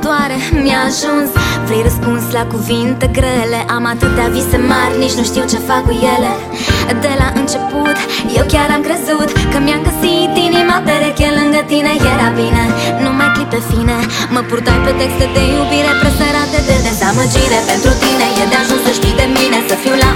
doare, mi-a ajuns. Vrei răspuns la cuvinte grele, am atâtea vise mari, nici nu știu ce fac cu ele. De la început, eu chiar am crezut că mi-am găsit inima pereche lângă tine. Era bine, numai clipe fine, mă purtai pe texte de iubire preserate de dezamăgire. Pentru tine e de ajuns să știi de mine, să fiu la